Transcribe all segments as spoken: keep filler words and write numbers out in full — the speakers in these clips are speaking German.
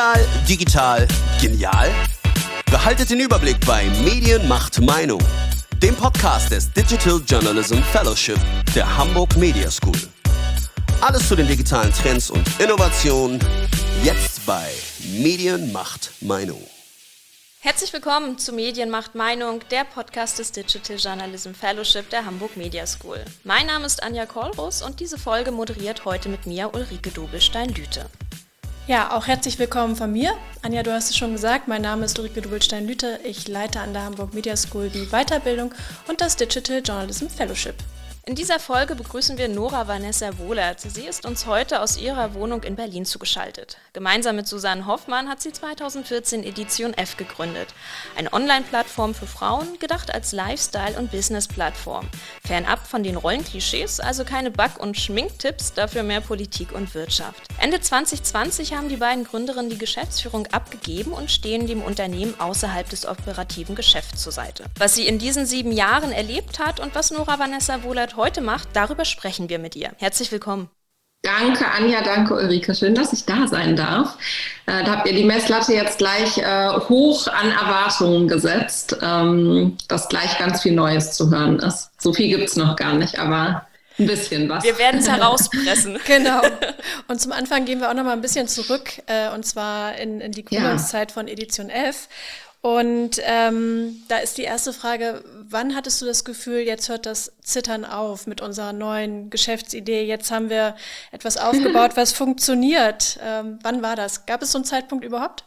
Regional, digital, genial? Behaltet den Überblick bei Medien macht Meinung, dem Podcast des Digital Journalism Fellowship der Hamburg Media School. Alles zu den digitalen Trends und Innovationen, jetzt bei Medien macht Meinung. Herzlich willkommen zu Medien macht Meinung, der Podcast des Digital Journalism Fellowship der Hamburg Media School. Mein Name ist Anja Kollrus und diese Folge moderiert heute mit mir Ulrike Dobelstein-Lüthe. Ja, auch herzlich willkommen von mir. Anja, du hast es schon gesagt, mein Name ist Ulrike Dobelstein-Lüthe. Ich leite an der Hamburg Media School die Weiterbildung und das Digital Journalism Fellowship. In dieser Folge begrüßen wir Nora Vanessa Wohlert. Sie ist uns heute aus ihrer Wohnung in Berlin zugeschaltet. Gemeinsam mit Susanne Hoffmann hat sie zweitausendvierzehn Edition F gegründet. Eine Online-Plattform für Frauen, gedacht als Lifestyle- und Business-Plattform. Fernab von den Rollenklischees, also keine Back- und Schminktipps, dafür mehr Politik und Wirtschaft. Ende zwanzig zwanzig haben die beiden Gründerinnen die Geschäftsführung abgegeben und stehen dem Unternehmen außerhalb des operativen Geschäfts zur Seite. Was sie in diesen sieben Jahren erlebt hat und was Nora Vanessa Wohlert heute macht, darüber sprechen wir mit ihr. Herzlich willkommen. Danke Anja, danke Ulrike. Schön, dass ich da sein darf. Äh, da habt ihr die Messlatte jetzt gleich äh, hoch an Erwartungen gesetzt, ähm, dass gleich ganz viel Neues zu hören ist. So viel gibt es noch gar nicht, aber ein bisschen was. Wir werden es herauspressen. Genau. Und zum Anfang gehen wir auch noch mal ein bisschen zurück, äh, und zwar in, in die Gründungszeit ja. von Edition F. Und ähm, da ist die erste Frage, wann hattest du das Gefühl, jetzt hört das Zittern auf mit unserer neuen Geschäftsidee, jetzt haben wir etwas aufgebaut, was funktioniert. Ähm, wann war das? Gab es so einen Zeitpunkt überhaupt?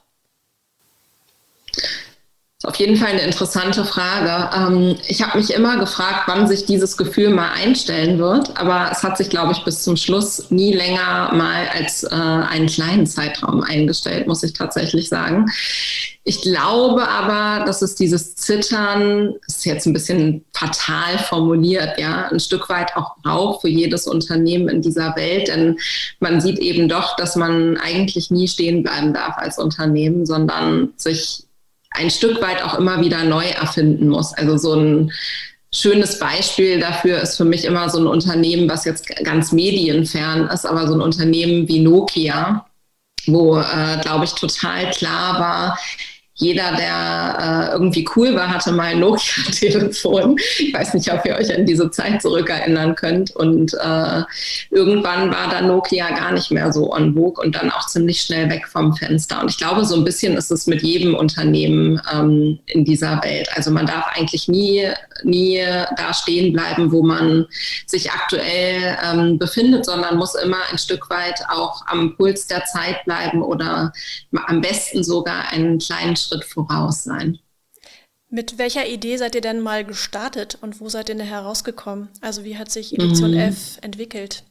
Das ist auf jeden Fall eine interessante Frage. Ähm, ich habe mich immer gefragt, wann sich dieses Gefühl mal einstellen wird, aber es hat sich, glaube ich, bis zum Schluss nie länger mal als äh, einen kleinen Zeitraum eingestellt, muss ich tatsächlich sagen. Ich glaube aber, dass es dieses Zittern, das ist jetzt ein bisschen fatal formuliert, ja, ein Stück weit auch braucht für jedes Unternehmen in dieser Welt, denn man sieht eben doch, dass man eigentlich nie stehen bleiben darf als Unternehmen, sondern sich ein Stück weit auch immer wieder neu erfinden muss. Also so ein schönes Beispiel dafür ist für mich immer so ein Unternehmen, was jetzt ganz medienfern ist, aber so ein Unternehmen wie Nokia, wo, äh, glaube ich, total klar war, jeder, der äh, irgendwie cool war, hatte mal ein Nokia-Telefon. Ich weiß nicht, ob ihr euch an diese Zeit zurückerinnern könnt. Und äh, irgendwann war dann Nokia gar nicht mehr so en vogue und dann auch ziemlich schnell weg vom Fenster. Und ich glaube, so ein bisschen ist es mit jedem Unternehmen ähm, in dieser Welt. Also man darf eigentlich nie, nie da stehen bleiben, wo man sich aktuell ähm, befindet, sondern muss immer ein Stück weit auch am Puls der Zeit bleiben oder am besten sogar einen kleinen Schritt voraus sein. Mit welcher Idee seid ihr denn mal gestartet und wo seid ihr denn herausgekommen? Also wie hat sich Edition mhm. F entwickelt?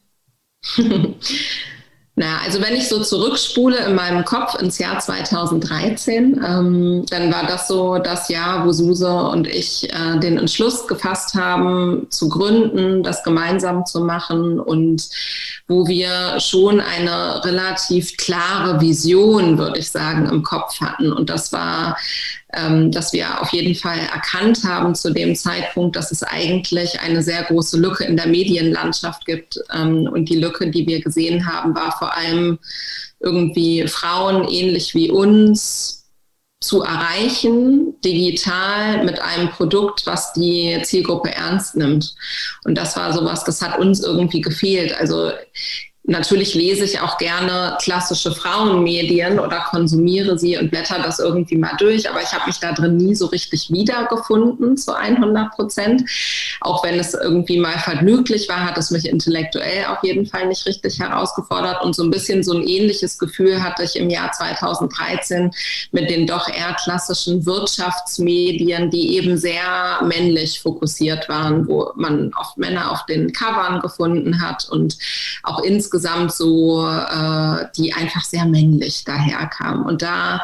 Na, also wenn ich so zurückspule in meinem Kopf ins Jahr zweitausenddreizehn, ähm, dann war das so das Jahr, wo Suse und ich äh, den Entschluss gefasst haben, zu gründen, das gemeinsam zu machen und wo wir schon eine relativ klare Vision, würde ich sagen, im Kopf hatten. Und das war, ähm, dass wir auf jeden Fall erkannt haben zu dem Zeitpunkt, dass es eigentlich eine sehr große Lücke in der Medienlandschaft gibt. Ähm, und die Lücke, die wir gesehen haben, war vor allem irgendwie Frauen ähnlich wie uns zu erreichen, digital mit einem Produkt, was die Zielgruppe ernst nimmt. Und das war sowas, das hat uns irgendwie gefehlt. Also natürlich lese ich auch gerne klassische Frauenmedien oder konsumiere sie und blätter das irgendwie mal durch, aber ich habe mich da drin nie so richtig wiedergefunden zu hundert Prozent. Auch wenn es irgendwie mal vergnüglich war, hat es mich intellektuell auf jeden Fall nicht richtig herausgefordert und so ein bisschen so ein ähnliches Gefühl hatte ich im Jahr zweitausenddreizehn mit den doch eher klassischen Wirtschaftsmedien, die eben sehr männlich fokussiert waren, wo man oft Männer auf den Covern gefunden hat und auch insgesamt insgesamt so, äh, die einfach sehr männlich daherkamen. Und da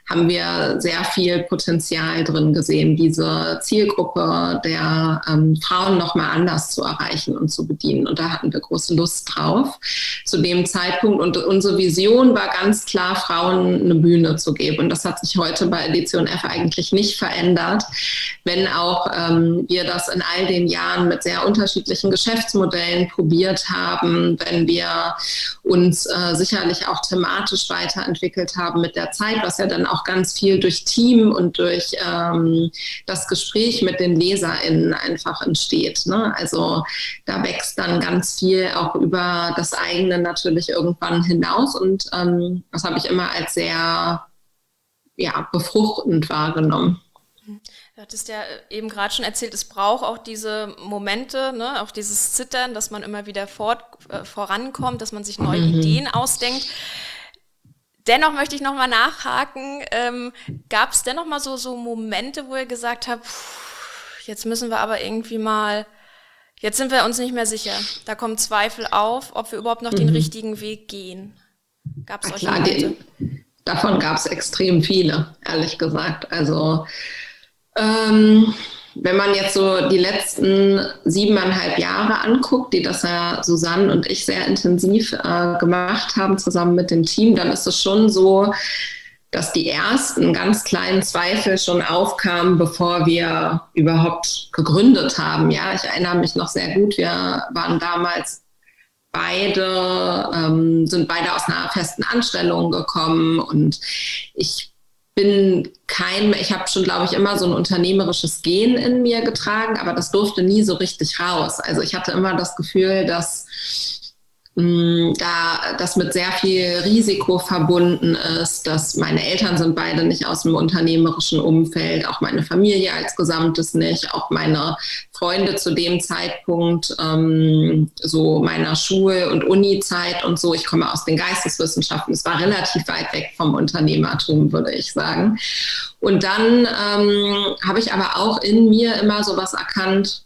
haben wir sehr viel Potenzial drin gesehen, diese Zielgruppe der ähm, Frauen nochmal anders zu erreichen und zu bedienen. Und da hatten wir große Lust drauf zu dem Zeitpunkt. Und unsere Vision war ganz klar, Frauen eine Bühne zu geben. Und das hat sich heute bei Edition F eigentlich nicht verändert, wenn auch ähm, wir das in all den Jahren mit sehr unterschiedlichen Geschäftsmodellen probiert haben, wenn wir uns äh, sicherlich auch thematisch weiterentwickelt haben mit der Zeit, was ja dann auch ganz viel durch Team und durch ähm, das Gespräch mit den LeserInnen einfach entsteht. Ne? Also da wächst dann ganz viel auch über das eigene natürlich irgendwann hinaus und ähm, das habe ich immer als sehr ja, befruchtend wahrgenommen. Du hattest ja eben gerade schon erzählt, es braucht auch diese Momente, ne, auch dieses Zittern, dass man immer wieder fort, äh, vorankommt, dass man sich neue mhm. Ideen ausdenkt. Dennoch möchte ich nochmal nachhaken, ähm, gab es dennoch mal so, so Momente, wo ihr gesagt habt, pff, jetzt müssen wir aber irgendwie mal, jetzt sind wir uns nicht mehr sicher, da kommen Zweifel auf, ob wir überhaupt noch mhm. den richtigen Weg gehen. Gab es solche Momente? Die, davon gab es extrem viele, ehrlich gesagt. Also ähm, wenn man jetzt so die letzten siebeneinhalb Jahre anguckt, die das ja Susanne und ich sehr intensiv äh, gemacht haben, zusammen mit dem Team, dann ist es schon so, dass die ersten ganz kleinen Zweifel schon aufkamen, bevor wir überhaupt gegründet haben. Ja, ich erinnere mich noch sehr gut, wir waren damals beide, ähm, sind beide aus einer festen Anstellung gekommen und ich bin kein, ich habe schon, glaube ich, immer so ein unternehmerisches Gen in mir getragen, aber das durfte nie so richtig raus. Also ich hatte immer das Gefühl, dass mh, da das mit sehr viel Risiko verbunden ist, dass meine Eltern sind beide nicht aus dem unternehmerischen Umfeld, auch meine Familie als Gesamtes nicht, auch meine Freunde zu dem Zeitpunkt, ähm, so meiner Schul- und Uni-Zeit und so. Ich komme aus den Geisteswissenschaften. Es war relativ weit weg vom Unternehmertum, würde ich sagen. Und dann ähm, habe ich aber auch in mir immer sowas erkannt,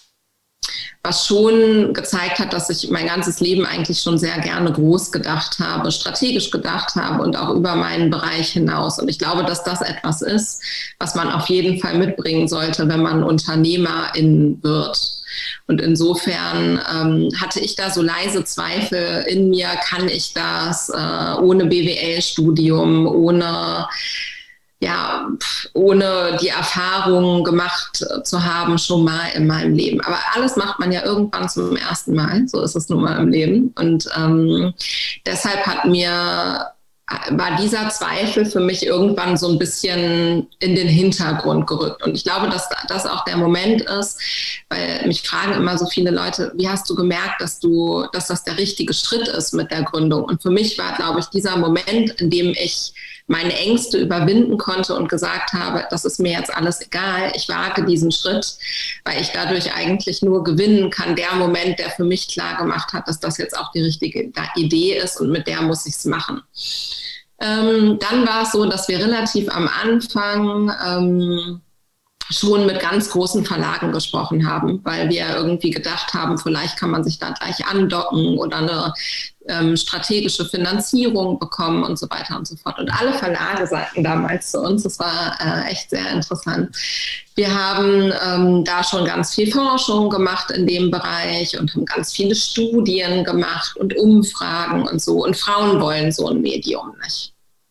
was schon gezeigt hat, dass ich mein ganzes Leben eigentlich schon sehr gerne groß gedacht habe, strategisch gedacht habe und auch über meinen Bereich hinaus. Und ich glaube, dass das etwas ist, was man auf jeden Fall mitbringen sollte, wenn man Unternehmerin wird. Und insofern ähm, hatte ich da so leise Zweifel in mir, kann ich das äh, ohne B W L-Studium, ohne ja, ohne die Erfahrung gemacht zu haben, schon mal in meinem Leben. Aber alles macht man ja irgendwann zum ersten Mal. So ist es nun mal im Leben. Und ähm, deshalb hat mir, war dieser Zweifel für mich irgendwann so ein bisschen in den Hintergrund gerückt. Und ich glaube, dass das auch der Moment ist, weil mich fragen immer so viele Leute, wie hast du gemerkt, dass du, dass das der richtige Schritt ist mit der Gründung? Und für mich war, glaube ich, dieser Moment, in dem ich meine Ängste überwinden konnte und gesagt habe, das ist mir jetzt alles egal, ich wage diesen Schritt, weil ich dadurch eigentlich nur gewinnen kann. Der Moment, der für mich klar gemacht hat, dass das jetzt auch die richtige Idee ist und mit der muss ich es machen. Ähm, dann war es so, dass wir relativ am Anfang ähm, schon mit ganz großen Verlagen gesprochen haben, weil wir irgendwie gedacht haben, vielleicht kann man sich da gleich andocken oder eine ähm, strategische Finanzierung bekommen und so weiter und so fort. Und alle Verlage sagten damals zu uns, das war äh, echt sehr interessant. Wir haben ähm, da schon ganz viel Forschung gemacht in dem Bereich und haben ganz viele Studien gemacht und Umfragen und so. Und Frauen wollen so ein Medium nicht.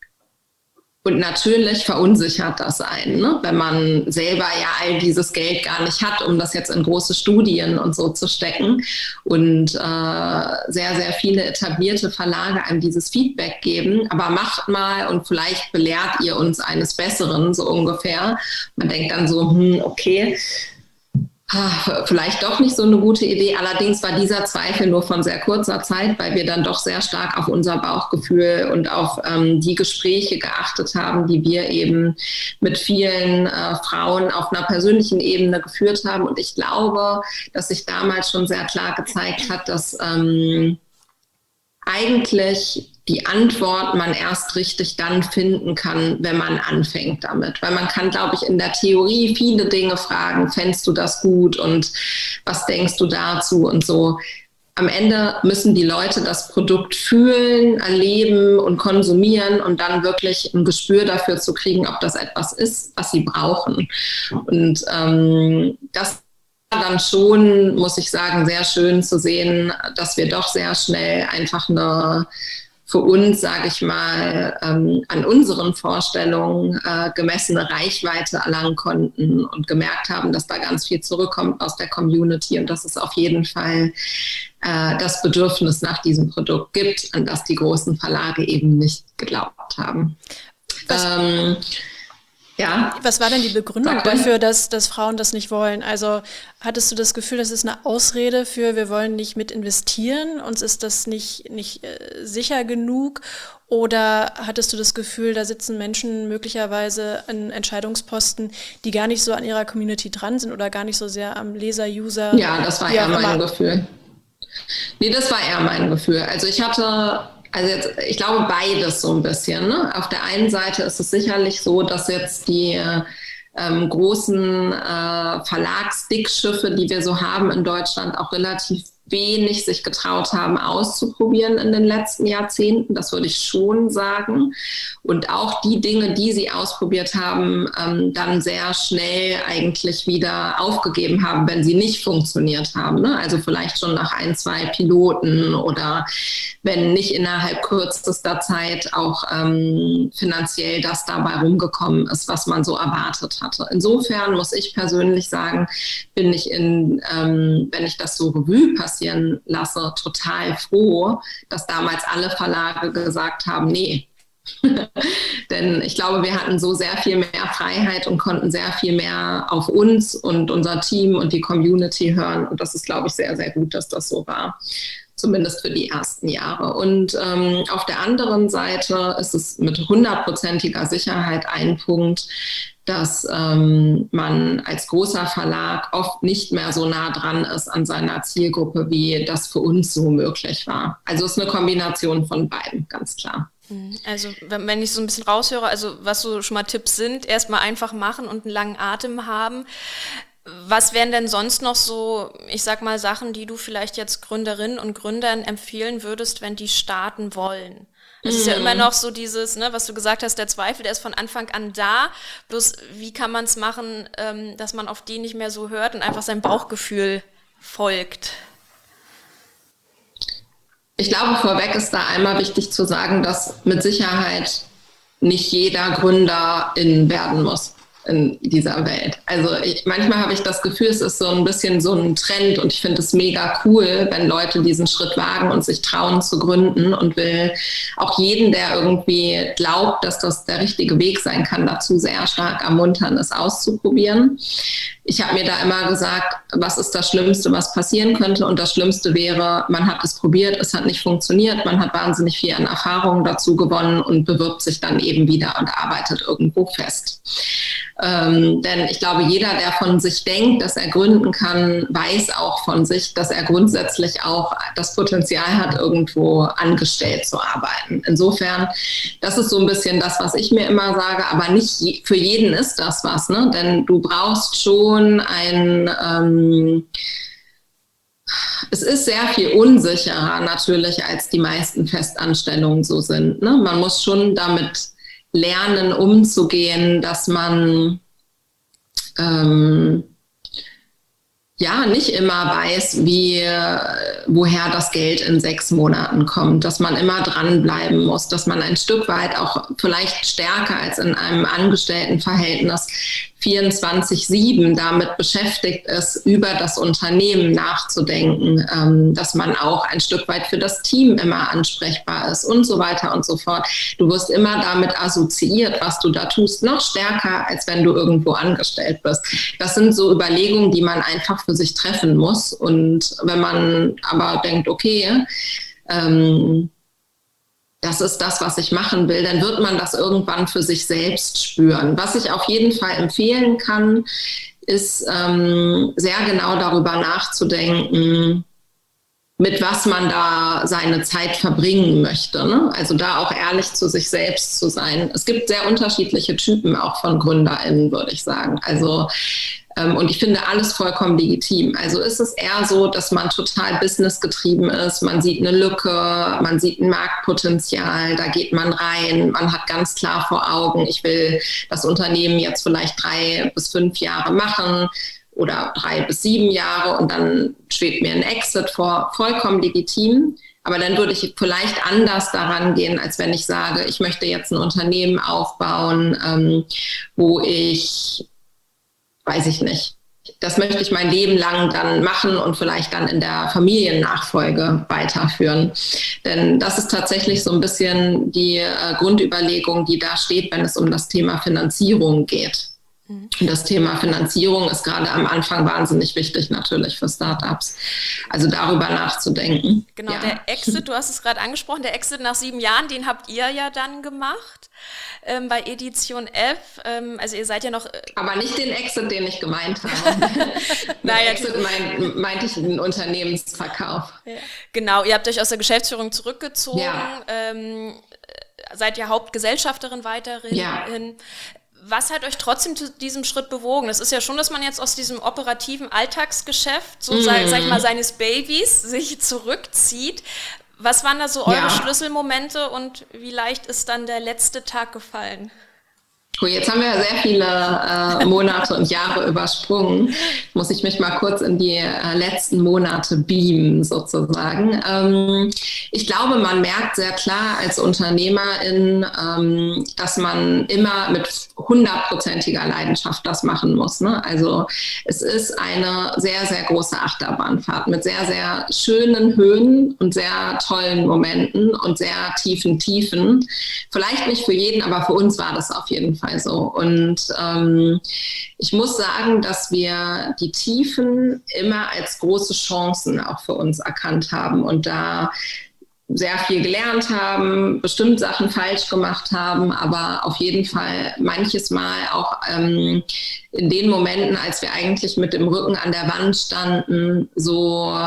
Und natürlich verunsichert das einen, ne? Wenn man selber ja all dieses Geld gar nicht hat, um das jetzt in große Studien und so zu stecken. Und äh, sehr, sehr viele etablierte Verlage einem dieses Feedback geben. Aber macht mal und vielleicht belehrt ihr uns eines Besseren, so ungefähr. Man denkt dann so, hm, okay, vielleicht doch nicht so eine gute Idee. Allerdings war dieser Zweifel nur von sehr kurzer Zeit, weil wir dann doch sehr stark auf unser Bauchgefühl und auf ähm, die Gespräche geachtet haben, die wir eben mit vielen äh, Frauen auf einer persönlichen Ebene geführt haben. Und ich glaube, dass sich damals schon sehr klar gezeigt hat, dass ähm, eigentlich die Antwort man erst richtig dann finden kann, wenn man anfängt damit. Weil man kann, glaube ich, in der Theorie viele Dinge fragen, fändest du das gut und was denkst du dazu und so. am Ende müssen die Leute das Produkt fühlen, erleben und konsumieren und dann wirklich ein Gespür dafür zu kriegen, ob das etwas ist, was sie brauchen. Und ähm, das war dann schon, muss ich sagen, sehr schön zu sehen, dass wir doch sehr schnell einfach eine für uns, sage ich mal, ähm, an unseren Vorstellungen äh, gemessene Reichweite erlangen konnten und gemerkt haben, dass da ganz viel zurückkommt aus der Community und dass es auf jeden Fall äh, das Bedürfnis nach diesem Produkt gibt, an das die großen Verlage eben nicht geglaubt haben. Ähm, Ja. Was war denn die Begründung dafür, dass, dass Frauen das nicht wollen? Also hattest du das Gefühl, das ist eine Ausrede für, wir wollen nicht mit investieren, uns ist das nicht, nicht äh, sicher genug? Oder hattest du das Gefühl, da sitzen Menschen möglicherweise an Entscheidungsposten, die gar nicht so an ihrer Community dran sind oder gar nicht so sehr am Leser, User? Ja, das war eher mein Gefühl. Nee, das war eher mein Gefühl. Also ich hatte... Also jetzt, ich glaube beides so ein bisschen. Ne? Auf der einen Seite ist es sicherlich so, dass jetzt die ähm, großen äh, Verlagsdickschiffe, die wir so haben in Deutschland, auch relativ wenig sich getraut haben auszuprobieren in den letzten Jahrzehnten. Das würde ich schon sagen. Und auch die Dinge, die sie ausprobiert haben, ähm, dann sehr schnell eigentlich wieder aufgegeben haben, wenn sie nicht funktioniert haben. Ne? Also vielleicht schon nach ein, zwei Piloten oder wenn nicht innerhalb kürzester Zeit auch ähm, finanziell das dabei rumgekommen ist, was man so erwartet hatte. Insofern muss ich persönlich sagen, bin ich in, ähm, wenn ich das so Revue passieren lasse, total froh, dass damals alle Verlage gesagt haben, nee. Denn ich glaube, wir hatten so sehr viel mehr Freiheit und konnten sehr viel mehr auf uns und unser Team und die Community hören. Und das ist, glaube ich, sehr, sehr gut, dass das so war. Zumindest für die ersten Jahre. Und ähm, auf der anderen Seite ist es mit hundertprozentiger Sicherheit ein Punkt, dass ähm, man als großer Verlag oft nicht mehr so nah dran ist an seiner Zielgruppe, wie das für uns so möglich war. Also es ist eine Kombination von beiden, ganz klar. Also wenn ich so ein bisschen raushöre, also was so schon mal Tipps sind, erstmal einfach machen und einen langen Atem haben. Was wären denn sonst noch so, ich sag mal, Sachen, die du vielleicht jetzt Gründerinnen und Gründern empfehlen würdest, wenn die starten wollen? Es ist ja immer noch so dieses, ne, was du gesagt hast, der Zweifel, der ist von Anfang an da. Bloß wie kann man es machen, ähm, dass man auf die nicht mehr so hört und einfach sein Bauchgefühl folgt? Ich glaube, vorweg ist da einmal wichtig zu sagen, dass mit Sicherheit nicht jeder Gründerin werden muss in dieser Welt. Also ich, manchmal habe ich das Gefühl, es ist so ein bisschen so ein Trend und ich finde es mega cool, wenn Leute diesen Schritt wagen und sich trauen zu gründen und will auch jeden, der irgendwie glaubt, dass das der richtige Weg sein kann, dazu sehr stark ermuntern, es auszuprobieren. Ich habe mir da immer gesagt, was ist das Schlimmste, was passieren könnte? Und das Schlimmste wäre, man hat es probiert, es hat nicht funktioniert, man hat wahnsinnig viel an Erfahrungen dazu gewonnen und bewirbt sich dann eben wieder und arbeitet irgendwo fest. Ähm, denn ich glaube, jeder, der von sich denkt, dass er gründen kann, weiß auch von sich, dass er grundsätzlich auch das Potenzial hat, irgendwo angestellt zu arbeiten. Insofern, das ist so ein bisschen das, was ich mir immer sage, aber nicht je, für jeden ist das was, ne? Denn du brauchst schon ein... Ähm, Es ist sehr viel unsicherer natürlich, als die meisten Festanstellungen so sind. Ne? Man muss schon damit lernen, umzugehen, dass man ähm, ja nicht immer weiß, wie, woher das Geld in sechs Monaten kommt, dass man immer dranbleiben muss, dass man ein Stück weit auch vielleicht stärker als in einem Angestelltenverhältnis vierundzwanzig sieben damit beschäftigt ist, über das Unternehmen nachzudenken, ähm, dass man auch ein Stück weit für das Team immer ansprechbar ist und so weiter und so fort. Du wirst immer damit assoziiert, was du da tust, noch stärker, als wenn du irgendwo angestellt bist. Das sind so Überlegungen, die man einfach für sich treffen muss. Und wenn man aber denkt, okay, ähm, das ist das, was ich machen will, dann wird man das irgendwann für sich selbst spüren. Was ich auf jeden Fall empfehlen kann, ist ähm, sehr genau darüber nachzudenken, mit was man da seine Zeit verbringen möchte. Ne? Also da auch ehrlich zu sich selbst zu sein. Es gibt sehr unterschiedliche Typen auch von GründerInnen, würde ich sagen. Also Ähm, und ich finde alles vollkommen legitim. Also ist es eher so, dass man total businessgetrieben ist, man sieht eine Lücke, man sieht ein Marktpotenzial, da geht man rein, man hat ganz klar vor Augen, ich will das Unternehmen jetzt vielleicht drei bis fünf Jahre machen oder drei bis sieben Jahre und dann schwebt mir ein Exit vor, vollkommen legitim. Aber dann würde ich vielleicht anders daran gehen, als wenn ich sage, ich möchte jetzt ein Unternehmen aufbauen, ähm, wo ich, weiß ich nicht, das möchte ich mein Leben lang dann machen und vielleicht dann in der Familiennachfolge weiterführen. Denn das ist tatsächlich so ein bisschen die äh, Grundüberlegung, die da steht, wenn es um das Thema Finanzierung geht. Und das Thema Finanzierung ist gerade am Anfang wahnsinnig wichtig natürlich für Startups. Also darüber nachzudenken. Genau, ja. Der Exit, du hast es gerade angesprochen, der Exit nach sieben Jahren, den habt ihr ja dann gemacht ähm, bei Edition F. Ähm, also ihr seid ja noch... Äh Aber nicht den Exit, den ich gemeint habe. Nein, Exit mein, meinte ich einen Unternehmensverkauf. Ja. Genau, ihr habt euch aus der Geschäftsführung zurückgezogen, ja. ähm, seid ja Hauptgesellschafterin weiterhin. Ja. Was hat euch trotzdem zu diesem Schritt bewogen? Das ist ja schon, dass man jetzt aus diesem operativen Alltagsgeschäft, so mm. sag, sag ich mal, seines Babys sich zurückzieht. Was waren da so eure ja. Schlüsselmomente und wie leicht ist dann der letzte Tag gefallen? Cool, jetzt haben wir ja sehr viele äh, Monate und Jahre übersprungen. Muss ich mich mal kurz in die äh, letzten Monate beamen, sozusagen. Ähm, ich glaube, man merkt sehr klar als Unternehmerin, ähm, dass man immer mit hundertprozentiger Leidenschaft das machen muss. Ne? Also es ist eine sehr, sehr große Achterbahnfahrt mit sehr, sehr schönen Höhen und sehr tollen Momenten und sehr tiefen Tiefen. Vielleicht nicht für jeden, aber für uns war das auf jeden Fall so. Und ähm, ich muss sagen, dass wir die Tiefen immer als große Chancen auch für uns erkannt haben und da sehr viel gelernt haben, bestimmt Sachen falsch gemacht haben, aber auf jeden Fall manches Mal auch ähm, in den Momenten, als wir eigentlich mit dem Rücken an der Wand standen, so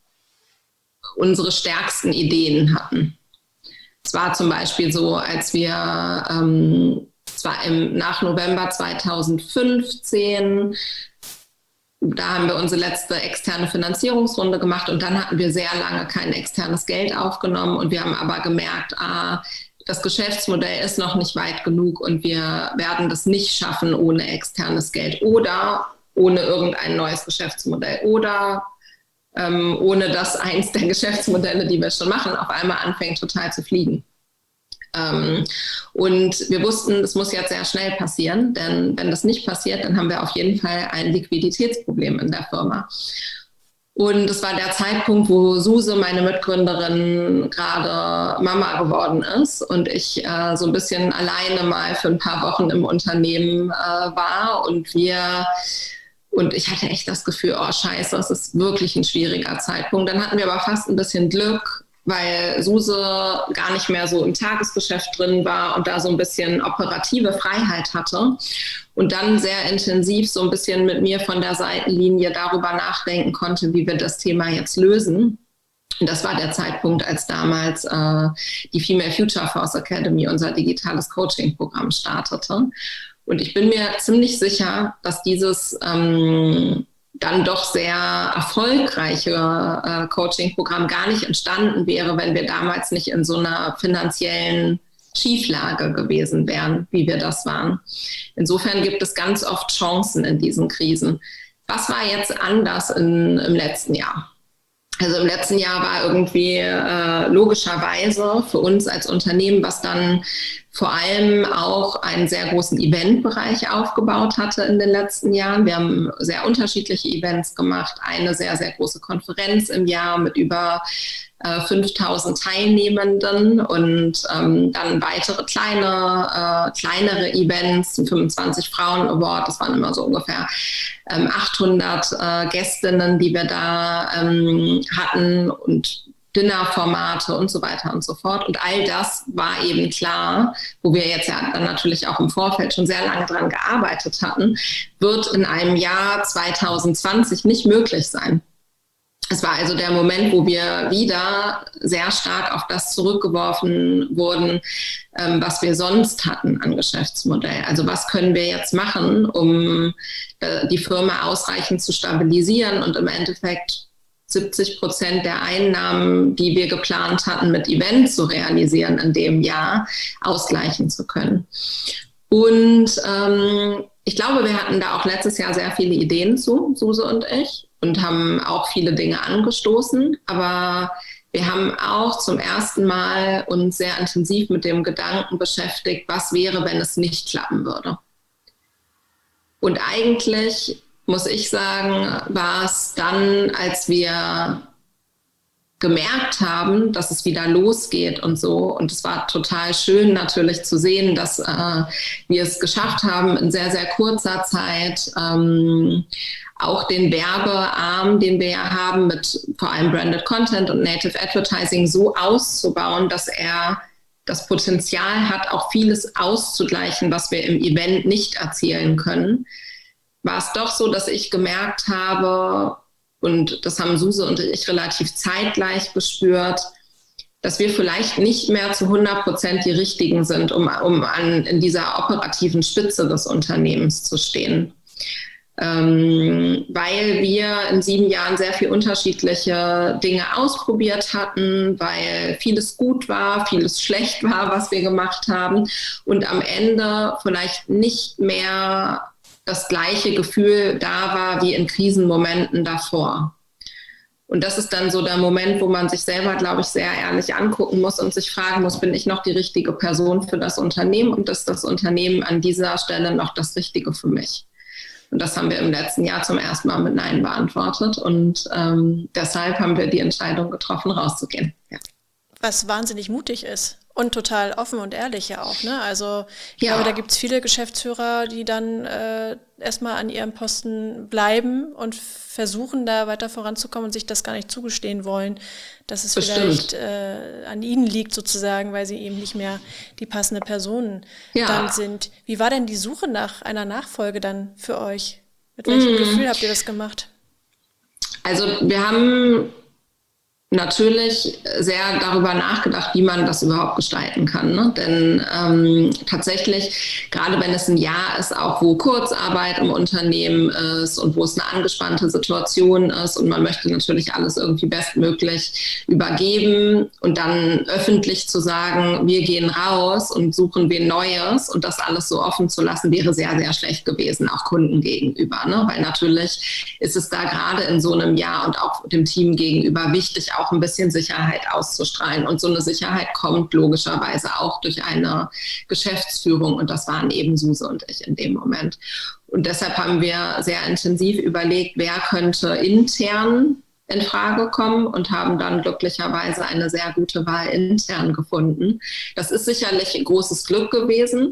unsere stärksten Ideen hatten. Es war zum Beispiel so, als wir ähm, zwar im, nach November zweitausendfünfzehn, da haben wir unsere letzte externe Finanzierungsrunde gemacht und dann hatten wir sehr lange kein externes Geld aufgenommen und wir haben aber gemerkt, ah, das Geschäftsmodell ist noch nicht weit genug und wir werden das nicht schaffen ohne externes Geld oder ohne irgendein neues Geschäftsmodell oder ähm, ohne dass eins der Geschäftsmodelle, die wir schon machen, auf einmal anfängt total zu fliegen. Ähm, und wir wussten, das muss jetzt sehr schnell passieren, denn wenn das nicht passiert, dann haben wir auf jeden Fall ein Liquiditätsproblem in der Firma. Und es war der Zeitpunkt, wo Suse, meine Mitgründerin, gerade Mama geworden ist und ich äh, so ein bisschen alleine mal für ein paar Wochen im Unternehmen äh, war und wir und ich hatte echt das Gefühl, oh scheiße, das ist wirklich ein schwieriger Zeitpunkt. Dann hatten wir aber fast ein bisschen Glück, weil Suse gar nicht mehr so im Tagesgeschäft drin war und da so ein bisschen operative Freiheit hatte und dann sehr intensiv so ein bisschen mit mir von der Seitenlinie darüber nachdenken konnte, wie wir das Thema jetzt lösen. Und das war der Zeitpunkt, als damals äh, die Female Future Force Academy, unser digitales Coaching-Programm, startete. Und ich bin mir ziemlich sicher, dass dieses ähm, dann doch sehr erfolgreiche äh, Coaching-Programm gar nicht entstanden wäre, wenn wir damals nicht in so einer finanziellen Schieflage gewesen wären, wie wir das waren. Insofern gibt es ganz oft Chancen in diesen Krisen. Was war jetzt anders in, im letzten Jahr? Also im letzten Jahr war irgendwie äh, logischerweise für uns als Unternehmen, was dann vor allem auch einen sehr großen Eventbereich aufgebaut hatte in den letzten Jahren. Wir haben sehr unterschiedliche Events gemacht, eine sehr, sehr große Konferenz im Jahr mit über äh, fünftausend Teilnehmenden und ähm, dann weitere kleine, äh, kleinere Events, ein fünfundzwanzig Frauen Award, das waren immer so ungefähr ähm, achthundert äh, Gästinnen, die wir da ähm, hatten und Dinnerformate und so weiter und so fort. Und all das war eben klar, wo wir jetzt ja dann natürlich auch im Vorfeld schon sehr lange dran gearbeitet hatten, wird in einem Jahr zwanzig zwanzig nicht möglich sein. Es war also der Moment, wo wir wieder sehr stark auf das zurückgeworfen wurden, ähm, was wir sonst hatten an Geschäftsmodell. Also was können wir jetzt machen, um äh, die Firma ausreichend zu stabilisieren und im Endeffekt siebzig Prozent der Einnahmen, die wir geplant hatten, mit Event zu realisieren in dem Jahr, ausgleichen zu können. Und ähm, ich glaube, wir hatten da auch letztes Jahr sehr viele Ideen zu, Suse und ich, und haben auch viele Dinge angestoßen. Aber wir haben auch zum ersten Mal uns sehr intensiv mit dem Gedanken beschäftigt, was wäre, wenn es nicht klappen würde. Und eigentlich, muss ich sagen, war es dann, als wir gemerkt haben, dass es wieder losgeht und so. Und es war total schön natürlich zu sehen, dass äh, wir es geschafft haben, in sehr, sehr kurzer Zeit ähm, auch den Werbearm, den wir ja haben, mit vor allem Branded Content und Native Advertising so auszubauen, dass er das Potenzial hat, auch vieles auszugleichen, was wir im Event nicht erzielen können. War es doch so, dass ich gemerkt habe, und das haben Suse und ich relativ zeitgleich gespürt, dass wir vielleicht nicht mehr zu hundert Prozent die Richtigen sind, um, um an, in dieser operativen Spitze des Unternehmens zu stehen. Ähm, weil wir in sieben Jahren sehr viel unterschiedliche Dinge ausprobiert hatten, weil vieles gut war, vieles schlecht war, was wir gemacht haben und am Ende vielleicht nicht mehr das gleiche Gefühl da war wie in Krisenmomenten davor. Und das ist dann so der Moment, wo man sich selber, glaube ich, sehr ehrlich angucken muss und sich fragen muss, bin ich noch die richtige Person für das Unternehmen und ist das Unternehmen an dieser Stelle noch das Richtige für mich? Und das haben wir im letzten Jahr zum ersten Mal mit Nein beantwortet und ähm, deshalb haben wir die Entscheidung getroffen, rauszugehen. Ja. Was wahnsinnig mutig ist. Und total offen und ehrlich ja auch, ne? Also ich ja. glaube, da gibt es viele Geschäftsführer, die dann äh, erstmal an ihrem Posten bleiben und versuchen, da weiter voranzukommen und sich das gar nicht zugestehen wollen, dass es Bestimmt. vielleicht äh, an ihnen liegt sozusagen, weil sie eben nicht mehr die passende Person ja. dann sind. Wie war denn die Suche nach einer Nachfolge dann für euch? Mit welchem mm. Gefühl habt ihr das gemacht? Also wir haben natürlich sehr darüber nachgedacht, wie man das überhaupt gestalten kann. Ne? Denn ähm, tatsächlich, gerade wenn es ein Jahr ist, auch wo Kurzarbeit im Unternehmen ist und wo es eine angespannte Situation ist und man möchte natürlich alles irgendwie bestmöglich übergeben und dann öffentlich zu sagen, wir gehen raus und suchen wen Neues und das alles so offen zu lassen, wäre sehr, sehr schlecht gewesen, auch Kunden gegenüber. Ne? Weil natürlich ist es da gerade in so einem Jahr und auch dem Team gegenüber wichtig, auch ein bisschen Sicherheit auszustrahlen. Und so eine Sicherheit kommt logischerweise auch durch eine Geschäftsführung. Und das waren eben Suse und ich in dem Moment. Und deshalb haben wir sehr intensiv überlegt, wer könnte intern in Frage kommen und haben dann glücklicherweise eine sehr gute Wahl intern gefunden. Das ist sicherlich ein großes Glück gewesen,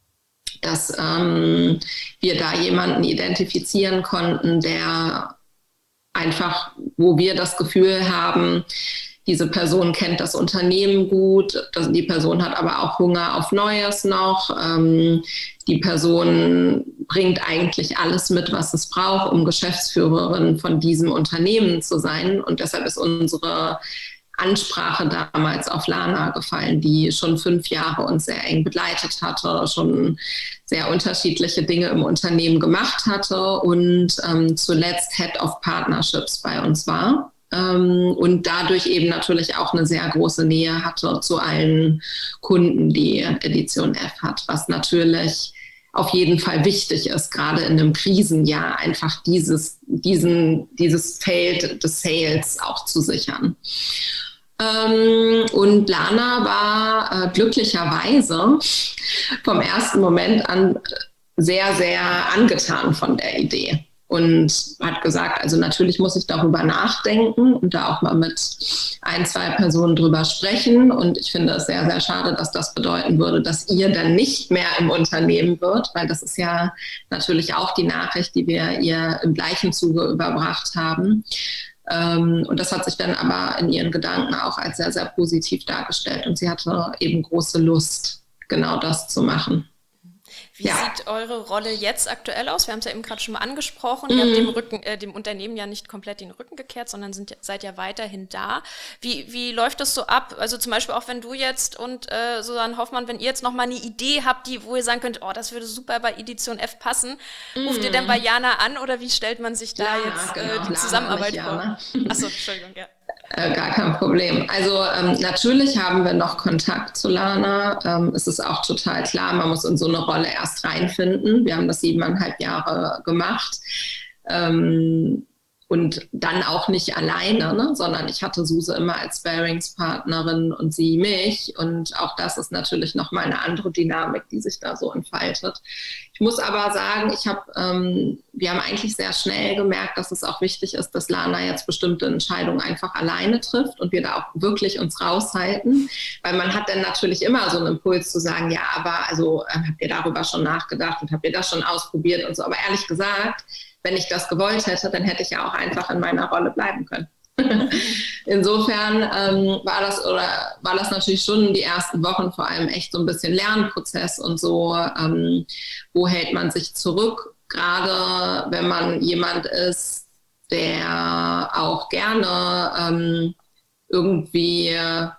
dass ähm, wir da jemanden identifizieren konnten, der einfach, wo wir das Gefühl haben, diese Person kennt das Unternehmen gut, die Person hat aber auch Hunger auf Neues noch, ähm, die Person bringt eigentlich alles mit, was es braucht, um Geschäftsführerin von diesem Unternehmen zu sein. Und deshalb ist unsere Ansprache damals auf Lana gefallen, die schon fünf Jahre uns sehr eng begleitet hatte, schon sehr unterschiedliche Dinge im Unternehmen gemacht hatte und ähm, zuletzt Head of Partnerships bei uns war ähm, und dadurch eben natürlich auch eine sehr große Nähe hatte zu allen Kunden, die Edition F hat, was natürlich auf jeden Fall wichtig ist, gerade in einem Krisenjahr einfach dieses, diesen, dieses Feld des Sales auch zu sichern. Ähm, und Lana war äh, glücklicherweise vom ersten Moment an sehr, sehr angetan von der Idee und hat gesagt, also natürlich muss ich darüber nachdenken und da auch mal mit ein, zwei Personen drüber sprechen. Und ich finde es sehr, sehr schade, dass das bedeuten würde, dass ihr dann nicht mehr im Unternehmen wird, weil das ist ja natürlich auch die Nachricht, die wir ihr im gleichen Zuge überbracht haben. Und das hat sich dann aber in ihren Gedanken auch als sehr, sehr positiv dargestellt. Und sie hatte eben große Lust, genau das zu machen. Wie ja. sieht eure Rolle jetzt aktuell aus? Wir haben es ja eben gerade schon mal angesprochen. Mhm. Ihr habt dem, Rücken, äh, dem Unternehmen ja nicht komplett den Rücken gekehrt, sondern sind, seid ja weiterhin da. Wie, wie läuft das so ab? Also zum Beispiel auch, wenn du jetzt und äh, Susanne Hoffmann, wenn ihr jetzt noch mal eine Idee habt, die, wo ihr sagen könnt, oh, das würde super bei Edition F passen, mhm. ruft ihr denn bei Jana an oder wie stellt man sich da Lana, jetzt äh, genau, die Zusammenarbeit Lana, vor? Achso, Entschuldigung, ja. Äh, gar kein Problem. Also ähm, natürlich haben wir noch Kontakt zu Lana. Ähm, es ist auch total klar, man muss in so eine Rolle erst reinfinden. Wir haben das siebeneinhalb Jahre gemacht. Ähm, und dann auch nicht alleine, ne? Sondern ich hatte Suse immer als Sparingspartnerin und sie mich. Und auch das ist natürlich nochmal eine andere Dynamik, die sich da so entfaltet. Ich muss aber sagen, ich hab, ähm, wir haben eigentlich sehr schnell gemerkt, dass es auch wichtig ist, dass Lana jetzt bestimmte Entscheidungen einfach alleine trifft und wir da auch wirklich uns raushalten. Weil man hat dann natürlich immer so einen Impuls zu sagen, ja, aber also ähm, habt ihr darüber schon nachgedacht und habt ihr das schon ausprobiert und so. Aber ehrlich gesagt, wenn ich das gewollt hätte, dann hätte ich ja auch einfach in meiner Rolle bleiben können. Insofern ähm, war das oder war das natürlich schon die ersten Wochen vor allem echt so ein bisschen Lernprozess und so. Ähm, wo hält man sich zurück? Gerade wenn man jemand ist, der auch gerne ähm, irgendwie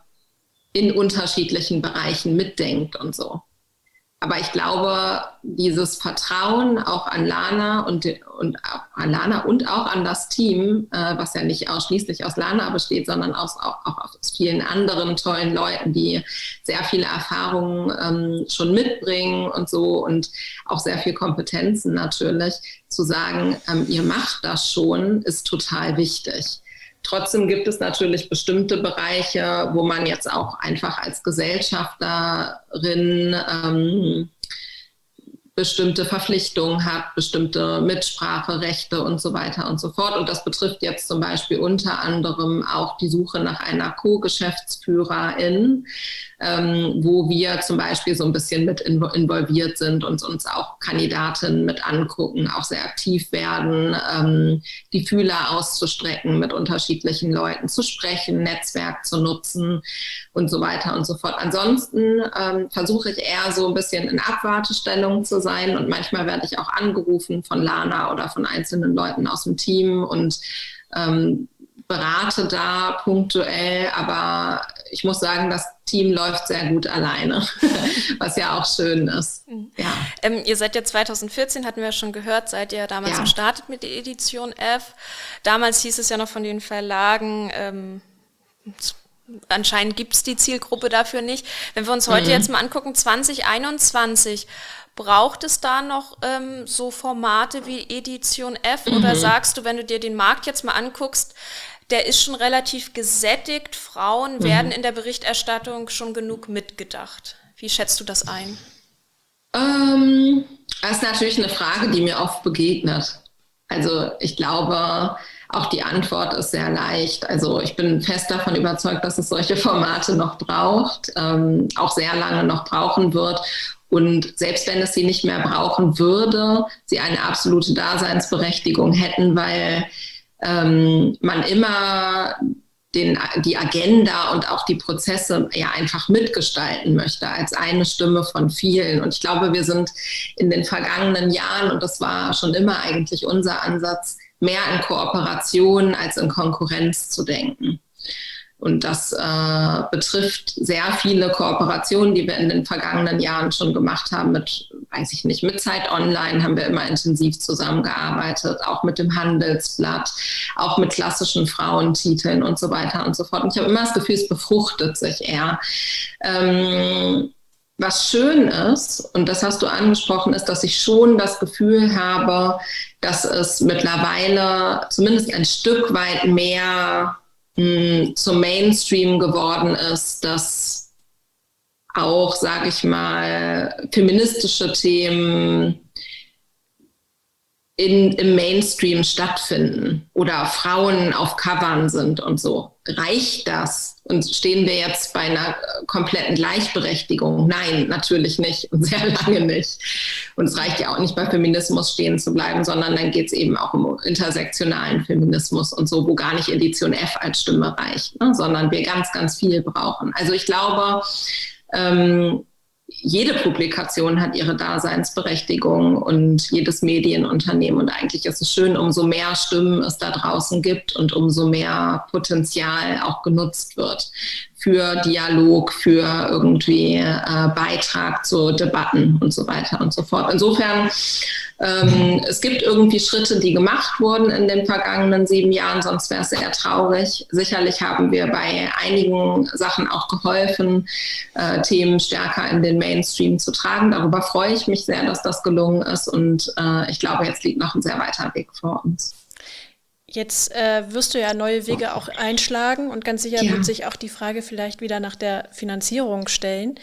in unterschiedlichen Bereichen mitdenkt und so. Aber ich glaube, dieses Vertrauen auch an Lana und, und an Lana und auch an das Team, äh, was ja nicht ausschließlich aus Lana besteht, sondern aus, auch, auch aus vielen anderen tollen Leuten, die sehr viele Erfahrungen ähm, schon mitbringen und so und auch sehr viel Kompetenzen natürlich, zu sagen, ähm, ihr macht das schon, ist total wichtig. Trotzdem gibt es natürlich bestimmte Bereiche, wo man jetzt auch einfach als Gesellschafterin ähm, bestimmte Verpflichtungen hat, bestimmte Mitspracherechte und so weiter und so fort. Und das betrifft jetzt zum Beispiel unter anderem auch die Suche nach einer Co-Geschäftsführerin, ähm, wo wir zum Beispiel so ein bisschen mit involviert sind und uns auch Kandidatinnen mit angucken, auch sehr aktiv werden, ähm, die Fühler auszustrecken, mit unterschiedlichen Leuten zu sprechen, Netzwerk zu nutzen und so weiter und so fort. Ansonsten ähm, versuche ich eher so ein bisschen in Abwartestellung zu sein und manchmal werde ich auch angerufen von Lana oder von einzelnen Leuten aus dem Team und ähm, berate da punktuell, aber ich muss sagen, das Team läuft sehr gut alleine, was ja auch schön ist. Ja. Ähm, ihr seid ja zwanzig vierzehn, hatten wir ja schon gehört, seid ihr damals ja. gestartet mit der Edition F. Damals hieß es ja noch von den Verlagen, ähm, anscheinend gibt es die Zielgruppe dafür nicht. Wenn wir uns heute mhm. jetzt mal angucken, zwanzig einundzwanzig, braucht es da noch ähm, so Formate wie Edition F mhm. oder sagst du, wenn du dir den Markt jetzt mal anguckst, der ist schon relativ gesättigt, Frauen mhm. werden in der Berichterstattung schon genug mitgedacht? Wie schätzt du das ein? Ähm, das ist natürlich eine Frage, die mir oft begegnet. Also ich glaube, auch die Antwort ist sehr leicht. Also ich bin fest davon überzeugt, dass es solche Formate noch braucht, ähm, auch sehr lange noch brauchen wird. Und selbst wenn es sie nicht mehr brauchen würde, sie eine absolute Daseinsberechtigung hätten, weil ähm, man immer den, die Agenda und auch die Prozesse ja einfach mitgestalten möchte als eine Stimme von vielen. Und ich glaube, wir sind in den vergangenen Jahren, und das war schon immer eigentlich unser Ansatz, mehr in Kooperation als in Konkurrenz zu denken. Und das äh, betrifft sehr viele Kooperationen, die wir in den vergangenen Jahren schon gemacht haben mit, weiß ich nicht, mit Zeit Online haben wir immer intensiv zusammengearbeitet, auch mit dem Handelsblatt, auch mit klassischen Frauentiteln und so weiter und so fort. Und ich habe immer das Gefühl, es befruchtet sich eher. Ähm, was schön ist, und das hast du angesprochen, ist, dass ich schon das Gefühl habe, dass es mittlerweile zumindest ein Stück weit mehr zum Mainstream geworden ist, dass auch, sage ich mal, feministische Themen in, im Mainstream stattfinden oder Frauen auf Covern sind und so. Reicht das? Und stehen wir jetzt bei einer kompletten Gleichberechtigung? Nein, natürlich nicht und sehr lange nicht. Und es reicht ja auch nicht, bei Feminismus stehen zu bleiben, sondern dann geht es eben auch um intersektionalen Feminismus und so, wo gar nicht Edition F als Stimme reicht, ne? Sondern wir ganz, ganz viel brauchen. Also ich glaube, ähm, jede Publikation hat ihre Daseinsberechtigung und jedes Medienunternehmen. Und eigentlich ist es schön, umso mehr Stimmen es da draußen gibt und umso mehr Potenzial auch genutzt wird für Dialog, für irgendwie äh, Beitrag zu Debatten und so weiter und so fort. Insofern, ähm, es gibt irgendwie Schritte, die gemacht wurden in den vergangenen sieben Jahren, sonst wäre es sehr traurig. Sicherlich haben wir bei einigen Sachen auch geholfen, äh, Themen stärker in den Mainstream zu tragen. Darüber freue ich mich sehr, dass das gelungen ist und äh, ich glaube, jetzt liegt noch ein sehr weiter Weg vor uns. Jetzt äh, wirst du ja neue Wege auch einschlagen und ganz sicher ja. wird sich auch die Frage vielleicht wieder nach der Finanzierung stellen.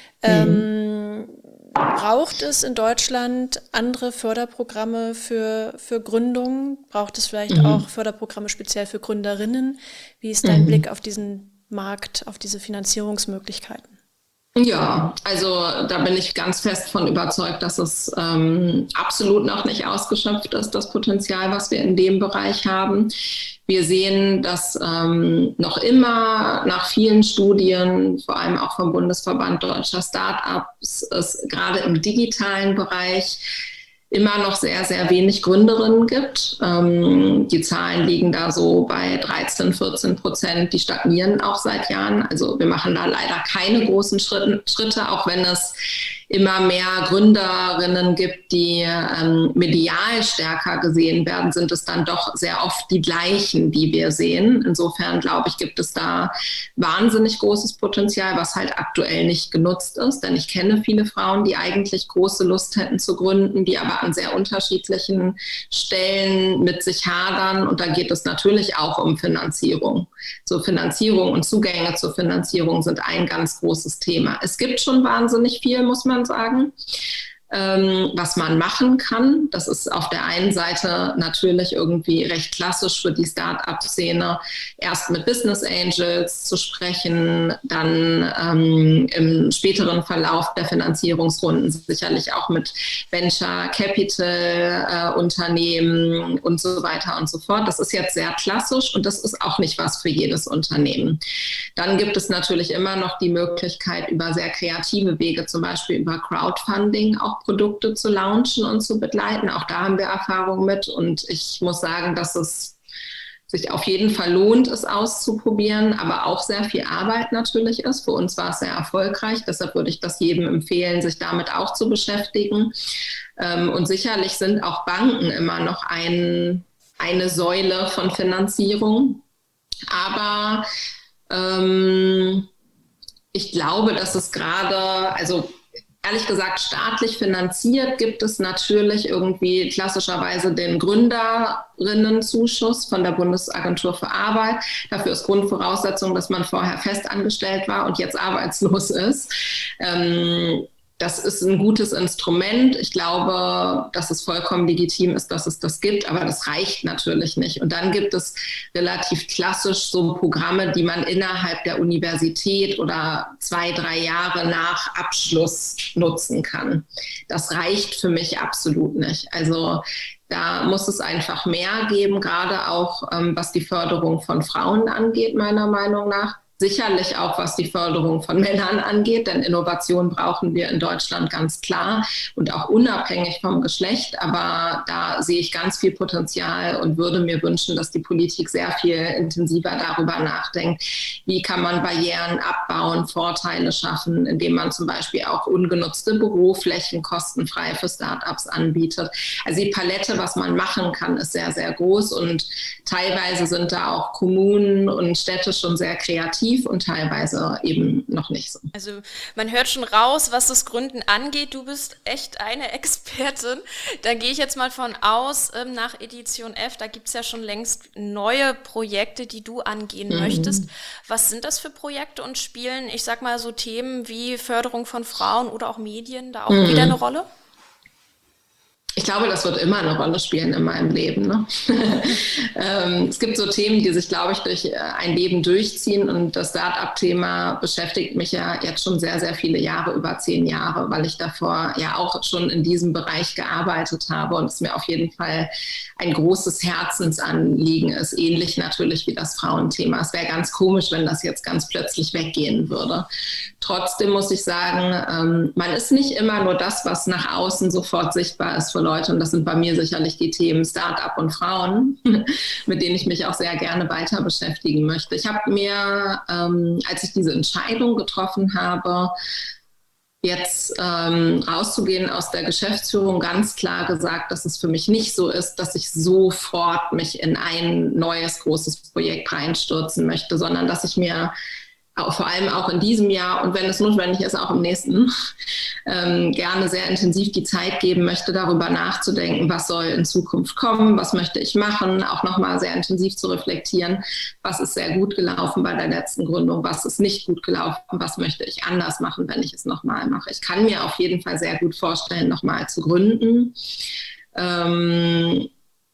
Ähm, mhm. Braucht es in Deutschland andere Förderprogramme für, für Gründung? Braucht es vielleicht mhm. auch Förderprogramme speziell für Gründerinnen? Wie ist dein mhm. Blick auf diesen Markt, auf diese Finanzierungsmöglichkeiten? Ja, also da bin ich ganz fest von überzeugt, dass es ähm, absolut noch nicht ausgeschöpft ist, das Potenzial, was wir in dem Bereich haben. Wir sehen, dass ähm, noch immer nach vielen Studien, vor allem auch vom Bundesverband Deutscher Start-ups, es gerade im digitalen Bereich immer noch sehr, sehr wenig Gründerinnen gibt. Ähm, die Zahlen liegen da so bei dreizehn, vierzehn Prozent, die stagnieren auch seit Jahren. Also wir machen da leider keine großen Schritte, Schritte auch wenn es immer mehr Gründerinnen gibt, die ähm, medial stärker gesehen werden, sind es dann doch sehr oft die gleichen, die wir sehen. Insofern, glaube ich, gibt es da wahnsinnig großes Potenzial, was halt aktuell nicht genutzt ist. Denn ich kenne viele Frauen, die eigentlich große Lust hätten zu gründen, die aber an sehr unterschiedlichen Stellen mit sich hadern. Und da geht es natürlich auch um Finanzierung. So Finanzierung und Zugänge zur Finanzierung sind ein ganz großes Thema. Es gibt schon wahnsinnig viel, muss man sagen, ähm, was man machen kann. Das ist auf der einen Seite natürlich irgendwie recht klassisch für die Start-up-Szene, erst mit Business Angels zu sprechen, dann ähm, im späteren Verlauf der Finanzierungsrunden sicherlich auch mit Venture Capital äh, Unternehmen und so weiter und so fort. Das ist jetzt sehr klassisch und das ist auch nicht was für jedes Unternehmen. Dann gibt es natürlich immer noch die Möglichkeit, über sehr kreative Wege, zum Beispiel über Crowdfunding, auch Produkte zu launchen und zu begleiten. Auch da haben wir Erfahrung mit und ich muss sagen, dass es sich auf jeden Fall lohnt, es auszuprobieren, aber auch sehr viel Arbeit natürlich ist. Für uns war es sehr erfolgreich, deshalb würde ich das jedem empfehlen, sich damit auch zu beschäftigen. Und sicherlich sind auch Banken immer noch ein, eine Säule von Finanzierung, aber ähm, ich glaube, dass es gerade, also ehrlich gesagt, staatlich finanziert gibt es natürlich irgendwie klassischerweise den Gründerinnenzuschuss von der Bundesagentur für Arbeit. Dafür ist Grundvoraussetzung, dass man vorher festangestellt war und jetzt arbeitslos ist. Ähm, Das ist ein gutes Instrument. Ich glaube, dass es vollkommen legitim ist, dass es das gibt, aber das reicht natürlich nicht. Und dann gibt es relativ klassisch so Programme, die man innerhalb der Universität oder zwei, drei Jahre nach Abschluss nutzen kann. Das reicht für mich absolut nicht. Also da muss es einfach mehr geben, gerade auch ähm, was die Förderung von Frauen angeht, meiner Meinung nach. Sicherlich auch, was die Förderung von Männern angeht, denn Innovation brauchen wir in Deutschland ganz klar und auch unabhängig vom Geschlecht. Aber da sehe ich ganz viel Potenzial und würde mir wünschen, dass die Politik sehr viel intensiver darüber nachdenkt, wie kann man Barrieren abbauen, Vorteile schaffen, indem man zum Beispiel auch ungenutzte Büroflächen kostenfrei für Startups anbietet. Also die Palette, was man machen kann, ist sehr, sehr groß und teilweise sind da auch Kommunen und Städte schon sehr kreativ und teilweise eben noch nicht so. Also man hört schon raus, was das Gründen angeht. Du bist echt eine Expertin. Da gehe ich jetzt mal von aus, ähm, nach Edition F, da gibt es ja schon längst neue Projekte, die du angehen mhm. möchtest. Was sind das für Projekte und spielen, ich sag mal, so Themen wie Förderung von Frauen oder auch Medien da auch mhm. wieder eine Rolle? Ich glaube, das wird immer eine Rolle spielen in meinem Leben. Ne? ähm, es gibt so Themen, die sich, glaube ich, durch ein Leben durchziehen. Und das Start-up-Thema beschäftigt mich ja jetzt schon sehr, sehr viele Jahre, über zehn Jahre, weil ich davor ja auch schon in diesem Bereich gearbeitet habe und es mir auf jeden Fall ein großes Herzensanliegen ist. Ähnlich natürlich wie das Frauenthema. Es wäre ganz komisch, wenn das jetzt ganz plötzlich weggehen würde. Trotzdem muss ich sagen, ähm, man ist nicht immer nur das, was nach außen sofort sichtbar ist für Leute. Und das sind bei mir sicherlich die Themen Start-up und Frauen, mit denen ich mich auch sehr gerne weiter beschäftigen möchte. Ich habe mir, ähm, als ich diese Entscheidung getroffen habe, jetzt ähm, rauszugehen aus der Geschäftsführung, ganz klar gesagt, dass es für mich nicht so ist, dass ich sofort mich in ein neues großes Projekt reinstürzen möchte, sondern dass ich mir auch, vor allem auch in diesem Jahr und wenn es notwendig ist, auch im nächsten, ähm, gerne sehr intensiv die Zeit geben möchte, darüber nachzudenken, was soll in Zukunft kommen, was möchte ich machen, auch nochmal sehr intensiv zu reflektieren, was ist sehr gut gelaufen bei der letzten Gründung, was ist nicht gut gelaufen, was möchte ich anders machen, wenn ich es nochmal mache. Ich kann mir auf jeden Fall sehr gut vorstellen, nochmal zu gründen. Ähm,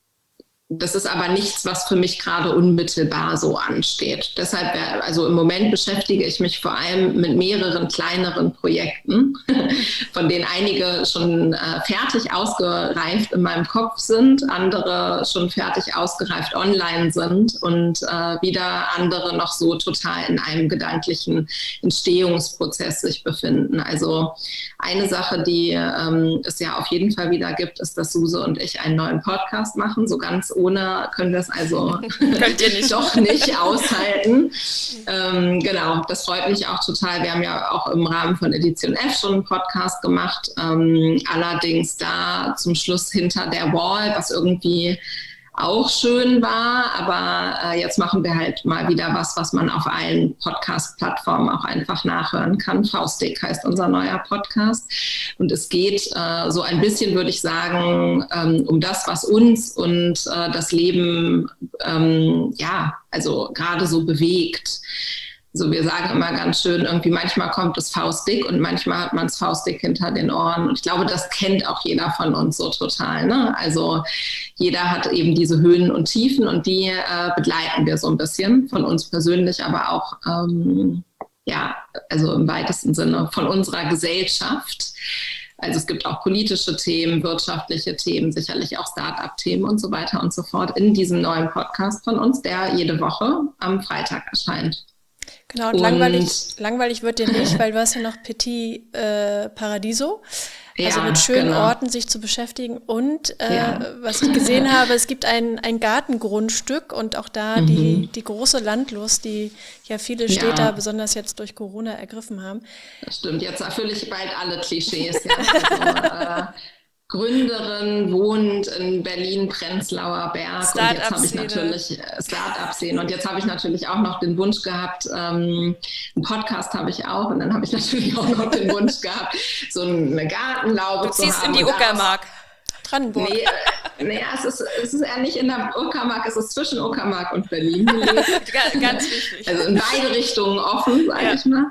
Das ist aber nichts, was für mich gerade unmittelbar so ansteht. Deshalb, also im Moment beschäftige ich mich vor allem mit mehreren kleineren Projekten, von denen einige schon äh, fertig ausgereift in meinem Kopf sind, andere schon fertig ausgereift online sind und äh, wieder andere noch so total in einem gedanklichen Entstehungsprozess sich befinden. Also eine Sache, die ähm, es ja auf jeden Fall wieder gibt, ist, dass Suse und ich einen neuen Podcast machen, so ganz ohne können wir es also Könnt ihr nicht. doch nicht aushalten. Ähm, genau, das freut mich auch total. Wir haben ja auch im Rahmen von Edition F schon einen Podcast gemacht, ähm, allerdings da zum Schluss hinter der Wall, was irgendwie auch schön war, aber äh, jetzt machen wir halt mal wieder was, was man auf allen Podcast-Plattformen auch einfach nachhören kann. Faustdick heißt unser neuer Podcast und es geht äh, so ein bisschen, würde ich sagen, ähm, um das, was uns und äh, das Leben ähm, ja, also gerade so bewegt. So, wir sagen immer ganz schön, irgendwie manchmal kommt es faustdick und manchmal hat man es faustdick hinter den Ohren. Und ich glaube, das kennt auch jeder von uns so total, ne? Also jeder hat eben diese Höhen und Tiefen und die äh, begleiten wir so ein bisschen von uns persönlich, aber auch, ähm, ja, also im weitesten Sinne von unserer Gesellschaft. Also es gibt auch politische Themen, wirtschaftliche Themen, sicherlich auch Start-up-Themen und so weiter und so fort in diesem neuen Podcast von uns, der jede Woche am Freitag erscheint. Genau, und, und langweilig, langweilig wird dir nicht, weil du hast ja noch Petit äh, Paradiso, also ja, mit schönen genau. Orten sich zu beschäftigen. Und äh, ja. was ich gesehen habe, es gibt ein, ein Gartengrundstück und auch da mhm. die, die große Landlust, die ja viele Städter, ja. besonders jetzt durch Corona, ergriffen haben. Das stimmt, jetzt erfülle ich bald alle Klischees. Ja. Also, äh, Gründerin, wohnt in Berlin-Prenzlauer Berg und jetzt habe ich natürlich äh, Start-up-Szene und jetzt habe ich natürlich auch noch den Wunsch gehabt, ähm, einen Podcast habe ich auch und dann habe ich natürlich auch noch den Wunsch gehabt, so eine Gartenlaube du zu haben. Du ziehst in die Uckermark. Brandenburg. Nee, nee es, ist, es ist eher nicht in der Uckermark, es ist zwischen Uckermark und Berlin gelegt. Ganz wichtig. Also in beide Richtungen offen, sage ja. ich mal.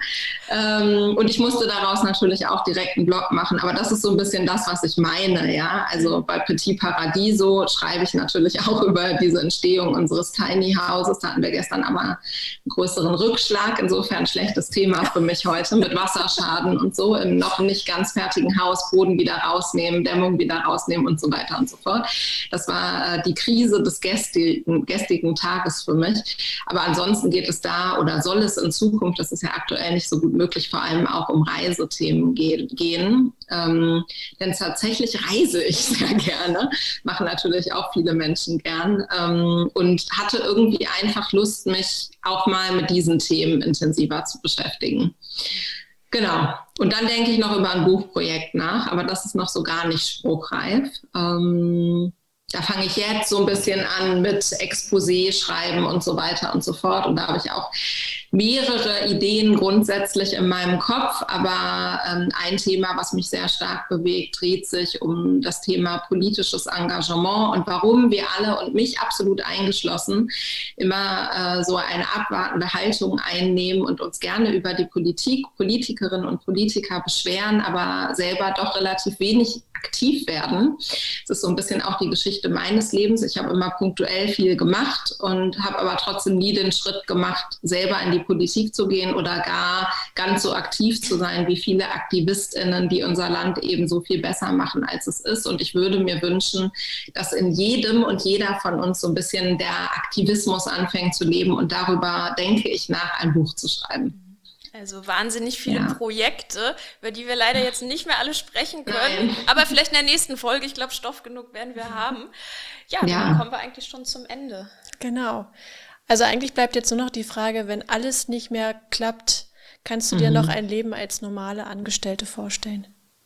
Ähm, und ich musste daraus natürlich auch direkt einen Blog machen, aber das ist so ein bisschen das, was ich meine, ja. Also bei Petit Paradiso schreibe ich natürlich auch über diese Entstehung unseres Tiny Houses. Da hatten wir gestern aber einen größeren Rückschlag, insofern ein schlechtes Thema für mich heute mit Wasserschaden und so, im noch nicht ganz fertigen Haus Boden wieder rausnehmen, Dämmung wieder rausnehmen und so weiter und so fort. Das war äh, die Krise des gestrigen, gestrigen Tages für mich. Aber ansonsten geht es da oder soll es in Zukunft, das ist ja aktuell nicht so gut möglich, vor allem auch um Reisethemen ge- gehen. Ähm, denn tatsächlich reise ich sehr gerne, machen natürlich auch viele Menschen gern ähm, und hatte irgendwie einfach Lust, mich auch mal mit diesen Themen intensiver zu beschäftigen. Genau. Und dann denke ich noch über ein Buchprojekt nach, aber das ist noch so gar nicht spruchreif. Ähm, da fange ich jetzt so ein bisschen an mit Exposé schreiben und so weiter und so fort. Und da habe ich auch mehrere Ideen grundsätzlich in meinem Kopf, aber ähm, ein Thema, was mich sehr stark bewegt, dreht sich um das Thema politisches Engagement und warum wir alle und mich absolut eingeschlossen immer äh, so eine abwartende Haltung einnehmen und uns gerne über die Politik, Politikerinnen und Politiker beschweren, aber selber doch relativ wenig aktiv werden. Das ist so ein bisschen auch die Geschichte meines Lebens. Ich habe immer punktuell viel gemacht und habe aber trotzdem nie den Schritt gemacht, selber in die Politik zu gehen oder gar ganz so aktiv zu sein wie viele AktivistInnen, die unser Land eben so viel besser machen, als es ist. Und ich würde mir wünschen, dass in jedem und jeder von uns so ein bisschen der Aktivismus anfängt zu leben und darüber denke ich nach, ein Buch zu schreiben. Also wahnsinnig viele Ja. Projekte, über die wir leider jetzt nicht mehr alle sprechen können. Nein. Aber vielleicht in der nächsten Folge, ich glaube, Stoff genug werden wir haben. Ja, Ja. dann kommen wir eigentlich schon zum Ende. Genau. Also eigentlich bleibt jetzt nur noch die Frage, wenn alles nicht mehr klappt, kannst du dir noch ein Leben als normale Angestellte vorstellen?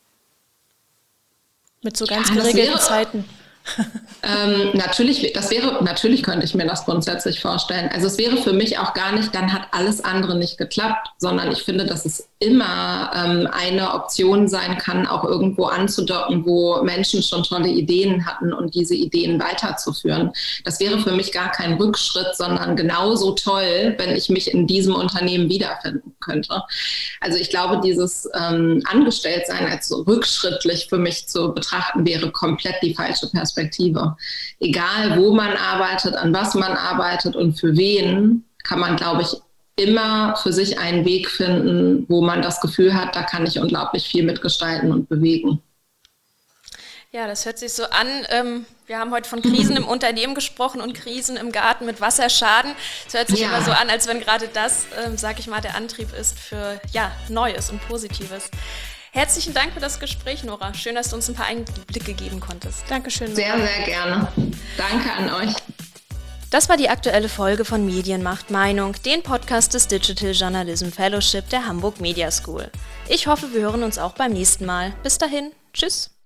Mit so ganz Ja, das geregelten wäre- Zeiten. Ähm, natürlich, das wäre, natürlich könnte ich mir das grundsätzlich vorstellen. Also es wäre für mich auch gar nicht, dann hat alles andere nicht geklappt, sondern ich finde, dass es immer ähm, eine Option sein kann, auch irgendwo anzudocken, wo Menschen schon tolle Ideen hatten und diese Ideen weiterzuführen. Das wäre für mich gar kein Rückschritt, sondern genauso toll, wenn ich mich in diesem Unternehmen wiederfinden könnte. Also ich glaube, dieses ähm, Angestelltsein als so rückschrittlich für mich zu betrachten, wäre komplett die falsche Perspektive. Perspektive. Egal, wo man arbeitet, an was man arbeitet und für wen, kann man, glaube ich, immer für sich einen Weg finden, wo man das Gefühl hat, da kann ich unglaublich viel mitgestalten und bewegen. Ja, das hört sich so an. Ähm, wir haben heute von Krisen im Unternehmen gesprochen und Krisen im Garten mit Wasserschaden. Es hört sich Ja. immer so an, als wenn gerade das, ähm, sag ich mal, der Antrieb ist für ja, Neues und Positives. Herzlichen Dank für das Gespräch, Nora. Schön, dass du uns ein paar Einblicke geben konntest. Dankeschön. Nora. Sehr, sehr gerne. Danke an euch. Das war die aktuelle Folge von Medien macht Meinung, den Podcast des Digital Journalism Fellowship der Hamburg Media School. Ich hoffe, wir hören uns auch beim nächsten Mal. Bis dahin, tschüss.